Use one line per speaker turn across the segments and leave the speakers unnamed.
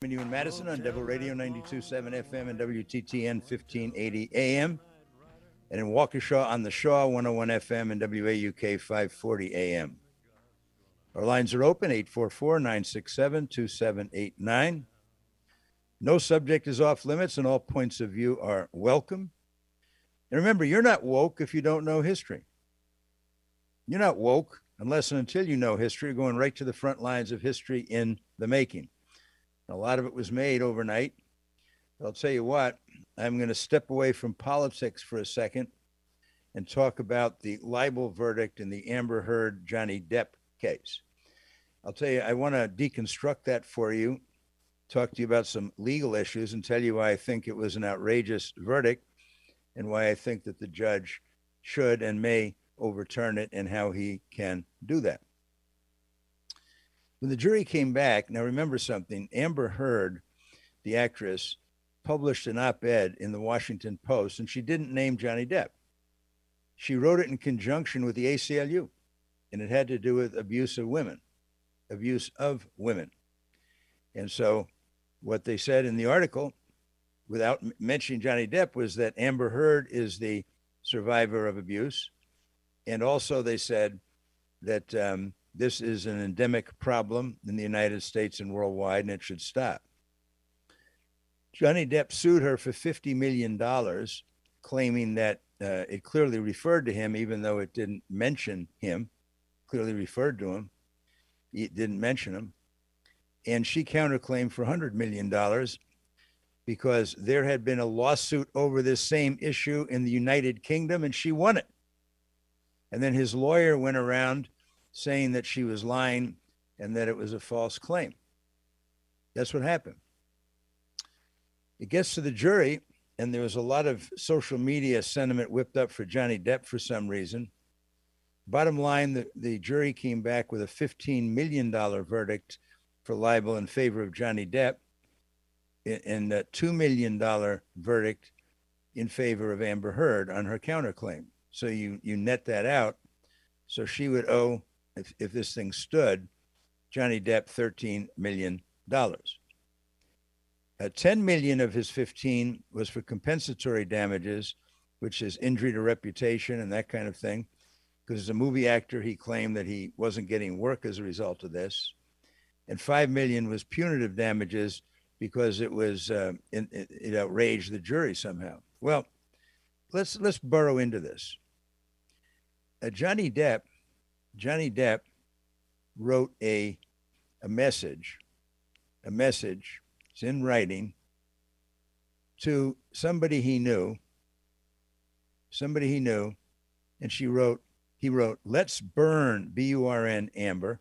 You in Madison on Devil Radio 92.7 FM and WTTN 1580 AM, and in Waukesha on the Shaw 101 FM and WAUK 540 AM. Our lines are open, 844-967-2789. No subject is off limits, and all points of view are welcome. And remember, you're not woke if you don't know history. You're not woke unless and until you know history. You're going right to the front lines of history in the making. A lot of it was made overnight. I'll tell you what, I'm going to step away from politics for a second and talk about the libel verdict in the Amber Heard Johnny Depp case. I'll tell you, I want to deconstruct that for you, talk to you about some legal issues, and tell you why I think it was an outrageous verdict and why I think that the judge should and may overturn it and how he can do that. When the jury came back, now remember something, Amber Heard, the actress, published an op-ed in the Washington Post, and she didn't name Johnny Depp. She wrote it in conjunction with the ACLU, and it had to do with abuse of women. And so what they said in the article, without mentioning Johnny Depp, was that Amber Heard is the survivor of abuse. And also they said that this is an endemic problem in the United States and worldwide, and it should stop. Johnny Depp sued her for $50 million, claiming that it clearly referred to him, even though it didn't mention him, clearly referred to him. It didn't mention him. And she counterclaimed for $100 million because there had been a lawsuit over this same issue in the United Kingdom, and she won it. And then his lawyer went around saying that she was lying and that it was a false claim. That's what happened. It gets to the jury, and there was a lot of social media sentiment whipped up for Johnny Depp for some reason. Bottom line, the jury came back with a $15 million verdict for libel in favor of Johnny Depp and a $2 million verdict in favor of Amber Heard on her counterclaim. So you net that out. So she would owe, if this thing stood, Johnny Depp $13 million. $10 million of his 15 was for compensatory damages, which is injury to reputation and that kind of thing. Because as a movie actor, he claimed that he wasn't getting work as a result of this. And $5 million was punitive damages because it was it outraged the jury somehow. Well, let's burrow into this. Johnny Depp wrote a message. It's in writing to somebody he knew, and he wrote, "Let's burn, B-U-R-N, Amber.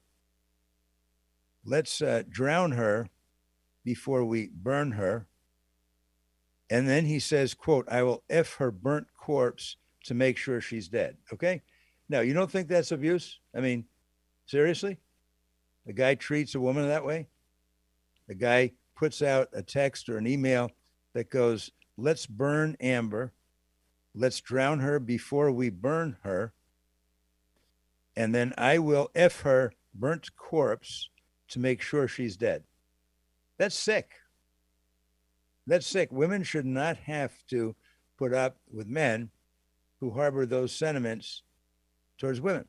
Let's drown her before we burn her." And then he says, quote, "I will F her burnt corpse to make sure she's dead." Okay? Now, you don't think that's abuse? I mean, seriously? A guy treats a woman that way? A guy puts out a text or an email that goes, "Let's burn Amber. Let's drown her before we burn her. And then I will F her burnt corpse to make sure she's dead." That's sick. That's sick. Women should not have to put up with men who harbor those sentiments towards women.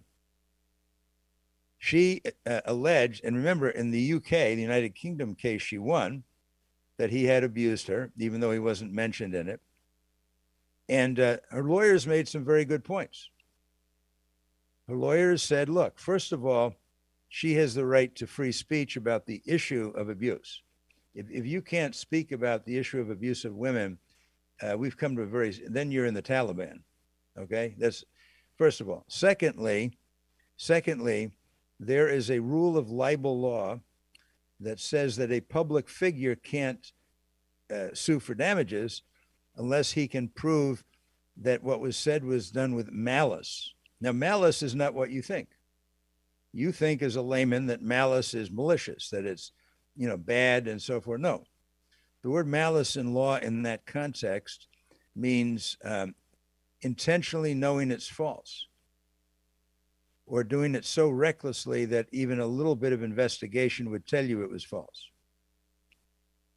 She alleged, and remember, in the UK, the United Kingdom case, she won, that he had abused her, even though he wasn't mentioned in it. And her lawyers made some very good points. Her lawyers said, look, first of all, she has the right to free speech about the issue of abuse. If you can't speak about the issue of abuse of women, we've come to then you're in the Taliban. Okay? That's first of all. Secondly, there is a rule of libel law that says that a public figure can't sue for damages unless he can prove that what was said was done with malice. Now, malice is not what you think. You think as a layman that malice is malicious, that it's, bad and so forth. No, the word malice in law in that context means intentionally knowing it's false, or doing it so recklessly that even a little bit of investigation would tell you it was false.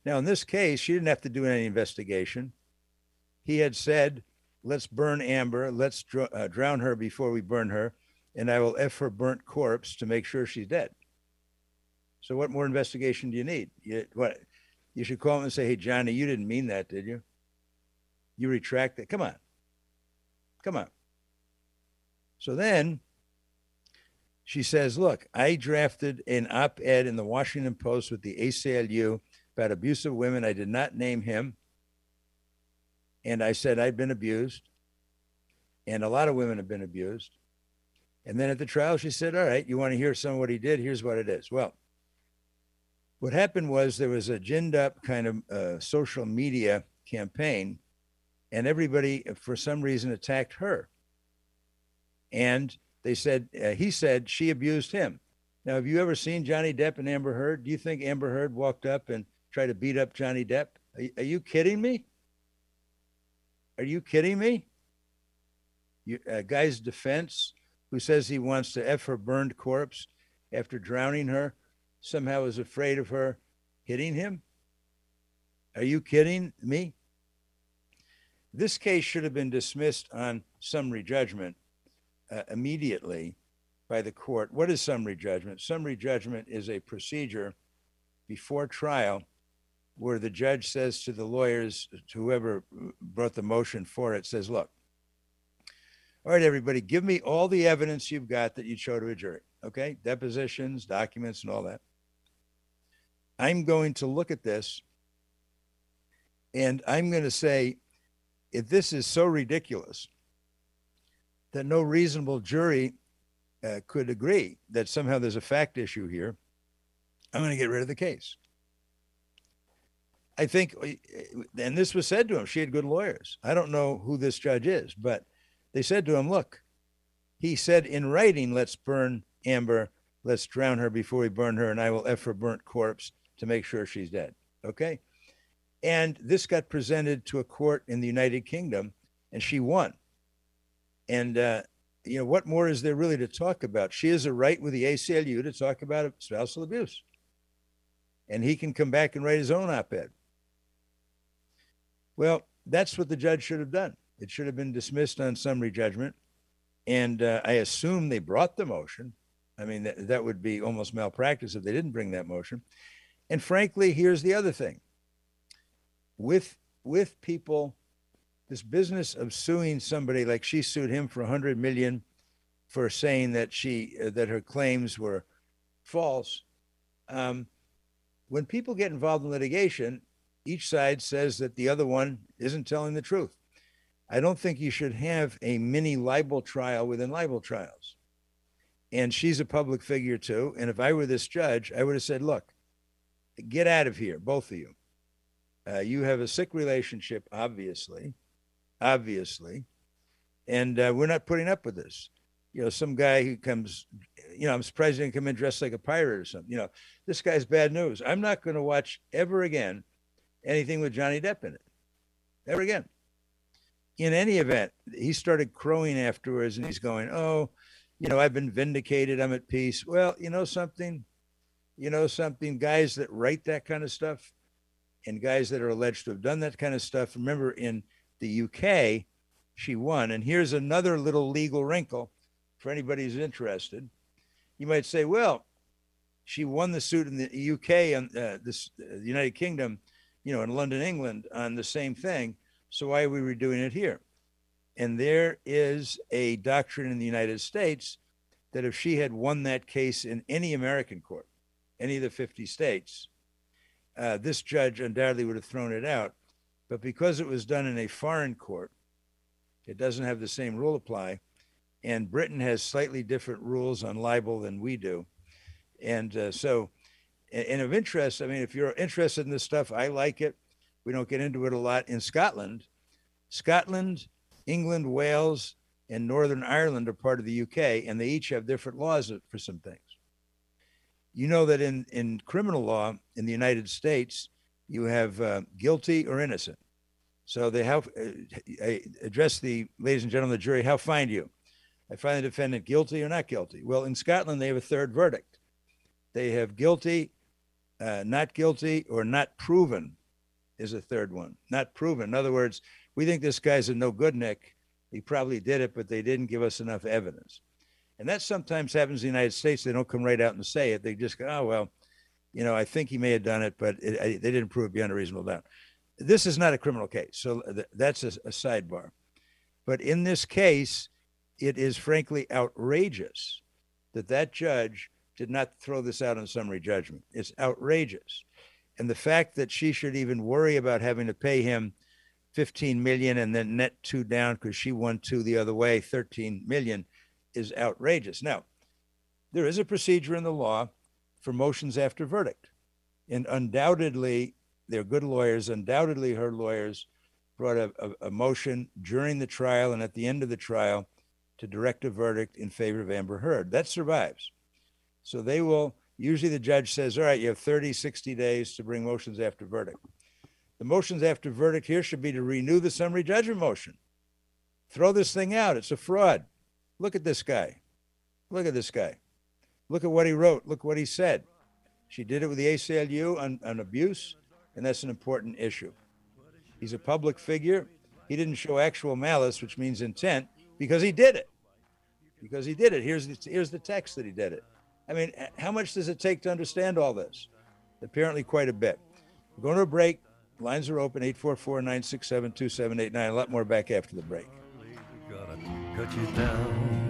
Now, in this case, she didn't have to do any investigation. He had said, let's burn Amber, let's drown her before we burn her, and I will F her burnt corpse to make sure she's dead. So what more investigation do you need? You should call him and say, hey, Johnny, you didn't mean that, did you? You retract it. Come on. Come on. So then she says, look, I drafted an op-ed in the Washington Post with the ACLU about abuse of women. I did not name him. And I said I'd been abused. And a lot of women have been abused. And then at the trial, she said, all right, you want to hear some of what he did? Here's what it is. Well, what happened was there was a ginned up kind of social media campaign, and everybody, for some reason, attacked her. And they said, he said she abused him. Now, have you ever seen Johnny Depp and Amber Heard? Do you think Amber Heard walked up and tried to beat up Johnny Depp? Are you kidding me? Are you kidding me? A guy's defense who says he wants to F her burned corpse after drowning her somehow is afraid of her hitting him? Are you kidding me? This case should have been dismissed on summary judgment immediately by the court. What is summary judgment? Summary judgment is a procedure before trial where the judge says to the lawyers, to whoever brought the motion for it, says, look, all right, everybody, give me all the evidence you've got that you'd show to a jury, okay? Depositions, documents, and all that. I'm going to look at this, and I'm going to say, if this is so ridiculous that no reasonable jury could agree that somehow there's a fact issue here, I'm going to get rid of the case. I think, and this was said to him, she had good lawyers. I don't know who this judge is, but they said to him, look, he said in writing, let's burn Amber, let's drown her before we burn her, and I will F her burnt corpse to make sure she's dead, okay? And this got presented to a court in the United Kingdom, and she won. And, what more is there really to talk about? She has a right with the ACLU to talk about spousal abuse. And he can come back and write his own op-ed. Well, that's what the judge should have done. It should have been dismissed on summary judgment. And I assume they brought the motion. I mean, that would be almost malpractice if they didn't bring that motion. And frankly, here's the other thing. With people, this business of suing somebody like she sued him for $100 million for saying that that her claims were false. When people get involved in litigation, each side says that the other one isn't telling the truth. I don't think you should have a mini libel trial within libel trials. And she's a public figure too. And if I were this judge, I would have said, look, get out of here, both of you. You have a sick relationship, obviously. And we're not putting up with this. Some guy who comes, I'm surprised he didn't come in dressed like a pirate or something. This guy's bad news. I'm not going to watch ever again anything with Johnny Depp in it. Ever again. In any event, he started crowing afterwards and he's going, oh, I've been vindicated. I'm at peace. Well, something, guys that write that kind of stuff and guys that are alleged to have done that kind of stuff. Remember, in the UK, she won. And here's another little legal wrinkle for anybody who's interested. You might say, well, she won the suit in the UK and the United Kingdom, in London, England, on the same thing. So why are we redoing it here? And there is a doctrine in the United States that if she had won that case in any American court, any of the 50 states, this judge undoubtedly would have thrown it out. But because it was done in a foreign court, it doesn't have the same rule apply. And Britain has slightly different rules on libel than we do. And and of interest, I mean, if you're interested in this stuff, I like it. We don't get into it a lot. In Scotland, England, Wales, and Northern Ireland are part of the UK, and they each have different laws for some things. You know that in criminal law in the United States, you have guilty or innocent. So they have address the ladies and gentlemen of the jury, how find you? I find the defendant guilty or not guilty. Well, in Scotland, they have a third verdict. They have guilty Not guilty or not proven is a third one. Not proven. In other words, we think this guy's a no good Nick. He probably did it, but they didn't give us enough evidence. And that sometimes happens in the United States. They don't come right out and say it. They just go, oh, well, I think he may have done it, but they didn't prove it beyond a reasonable doubt. This is not a criminal case. So that's a sidebar. But in this case, it is frankly outrageous that judge did not throw this out on summary judgment. It's outrageous. And the fact that she should even worry about having to pay him $15 million and then net 2 down because she won 2 the other way, $13 million, is outrageous. Now, there is a procedure in the law for motions after verdict. And undoubtedly, they're good lawyers. Undoubtedly, her lawyers brought a motion during the trial and at the end of the trial to direct a verdict in favor of Amber Heard. That survives. So they will, usually the judge says, all right, you have 30, 60 days to bring motions after verdict. The motions after verdict here should be to renew the summary judgment motion. Throw this thing out. It's a fraud. Look at this guy. Look at this guy. Look at what he wrote. Look what he said. She did it with the ACLU on abuse, and that's an important issue. He's a public figure. He didn't show actual malice, which means intent, because he did it. Because he did it. Here's the text that he did it. I mean, how much does it take to understand all this? Apparently quite a bit. We're going to a break. Lines are open, 844-967-2789. A lot more back after the break.
Cut you down.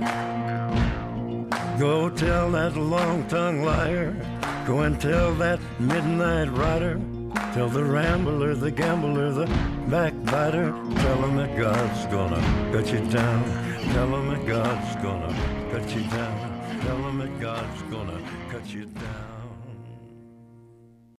Go tell that long-tongued liar. Go and tell that midnight rider. Tell the rambler, the gambler, the backbiter. Tell him that God's gonna cut you down. Tell him that God's gonna cut you down. Tell him that God's gonna cut you down.